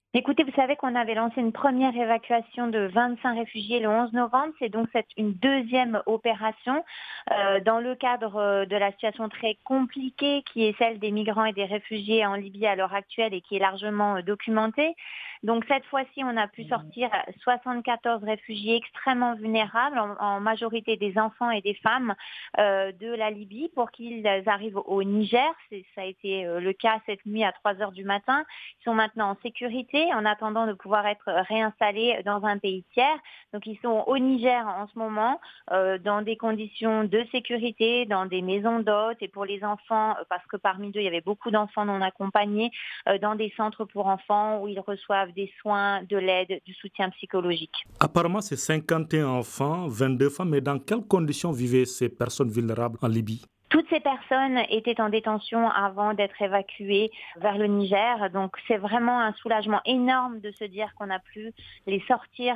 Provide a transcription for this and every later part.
Écoutez, vous savez qu'on avait lancé une première évacuation de 25 réfugiés le 11 novembre. C'est donc une deuxième opération dans le cadre de la situation très compliquée qui est celle des migrants et des réfugiés en Libye à l'heure actuelle et qui est largement documentée. Donc cette fois-ci, on a pu sortir 74 réfugiés extrêmement vulnérables, en majorité des enfants et des femmes de la Libye pour qu'ils arrivent au Niger. Ça a été le cas cette nuit à 3 heures du matin. Ils sont maintenant en sécurité en attendant de pouvoir être réinstallés dans un pays tiers. Donc ils sont au Niger en ce moment dans des conditions de sécurité, dans des maisons d'hôtes et pour les enfants, parce que parmi eux il y avait beaucoup d'enfants non accompagnés, dans des centres pour enfants où ils reçoivent des soins, de l'aide, du soutien psychologique. Apparemment, c'est 51 enfants, 22 femmes, mais dans quelles conditions vivaient ces personnes vulnérables en Libye? Toutes ces personnes étaient en détention avant d'être évacuées vers le Niger. Donc c'est vraiment un soulagement énorme de se dire qu'on a pu les sortir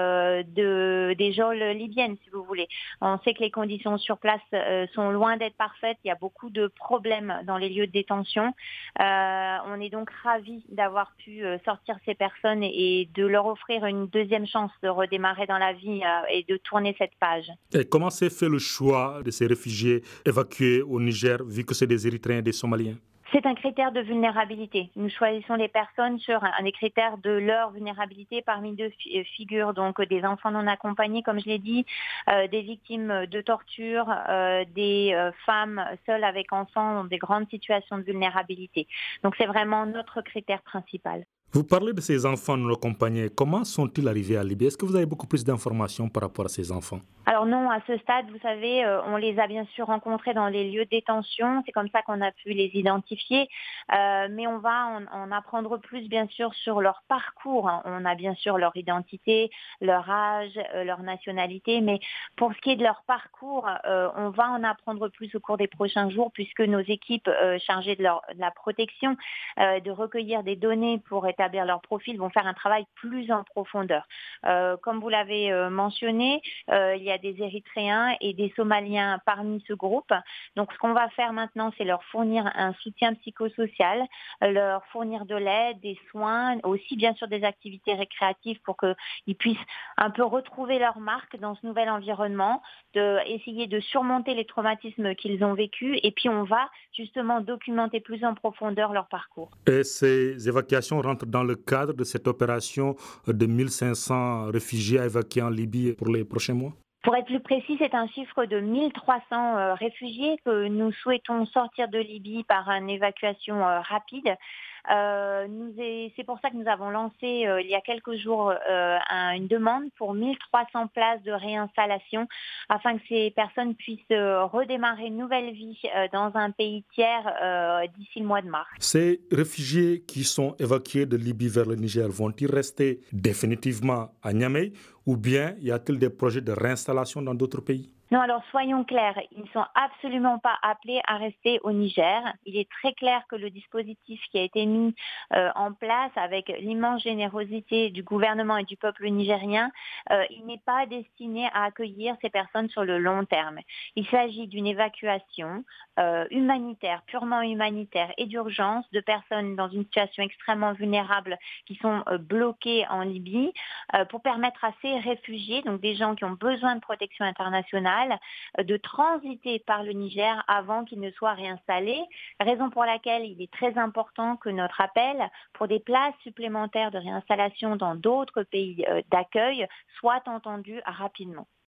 des geôles libyennes, si vous voulez. On sait que les conditions sur place sont loin d'être parfaites. Il y a beaucoup de problèmes dans les lieux de détention. On est donc ravis d'avoir pu sortir ces personnes et de leur offrir une deuxième chance de redémarrer dans la vie et de tourner cette page. Et comment s'est fait le choix de ces réfugiés évacués au Niger, vu que c'est des Érythréens et des Somaliens? C'est un critère de vulnérabilité. Nous choisissons les personnes sur un des critères de leur vulnérabilité. Parmi deux figures donc des enfants non accompagnés, comme je l'ai dit, des victimes de torture, des femmes seules avec enfants dans des grandes situations de vulnérabilité. Donc c'est vraiment notre critère principal. Vous parlez de ces enfants non accompagnés. Comment sont-ils arrivés à Libye? Est-ce que vous avez beaucoup plus d'informations par rapport à ces enfants? Alors non, à ce stade, vous savez, on les a bien sûr rencontrés dans les lieux de détention. C'est comme ça qu'on a pu les identifier. Mais on va en apprendre plus, bien sûr, sur leur parcours, hein. On a bien sûr leur identité, leur âge, leur nationalité. Mais pour ce qui est de leur parcours, on va en apprendre plus au cours des prochains jours, puisque nos équipes chargées de la protection, de recueillir des données pour établir leur profil, vont faire un travail plus en profondeur. Comme vous l'avez mentionné, il y a des Érythréens et des Somaliens parmi ce groupe. Donc ce qu'on va faire maintenant, c'est leur fournir un soutien psychosocial, leur fournir de l'aide, des soins, aussi bien sûr des activités récréatives pour qu'ils puissent un peu retrouver leur marque dans ce nouvel environnement, essayer de surmonter les traumatismes qu'ils ont vécus et puis on va justement documenter plus en profondeur leur parcours. Et ces évacuations rentrent dans le cadre de cette opération de 1500 réfugiés à évacuer en Libye pour les prochains mois? Pour être plus précis, c'est un chiffre de 1300 réfugiés que nous souhaitons sortir de Libye par une évacuation rapide. C'est pour ça que nous avons lancé il y a quelques jours une demande pour 1300 places de réinstallation afin que ces personnes puissent redémarrer une nouvelle vie dans un pays tiers d'ici le mois de mars. Ces réfugiés qui sont évacués de Libye vers le Niger vont-ils rester définitivement à Niamey ou bien y a-t-il des projets de réinstallation dans d'autres pays? Non, alors soyons clairs, ils ne sont absolument pas appelés à rester au Niger. Il est très clair que le dispositif qui a été mis en place avec l'immense générosité du gouvernement et du peuple nigérien, il n'est pas destiné à accueillir ces personnes sur le long terme. Il s'agit d'une évacuation humanitaire, purement humanitaire et d'urgence de personnes dans une situation extrêmement vulnérable qui sont bloquées en Libye pour permettre à ces réfugiés, donc des gens qui ont besoin de protection internationale, de transiter par le Niger avant qu'il ne soit réinstallé, raison pour laquelle il est très important que notre appel pour des places supplémentaires de réinstallation dans d'autres pays d'accueil soit entendu rapidement.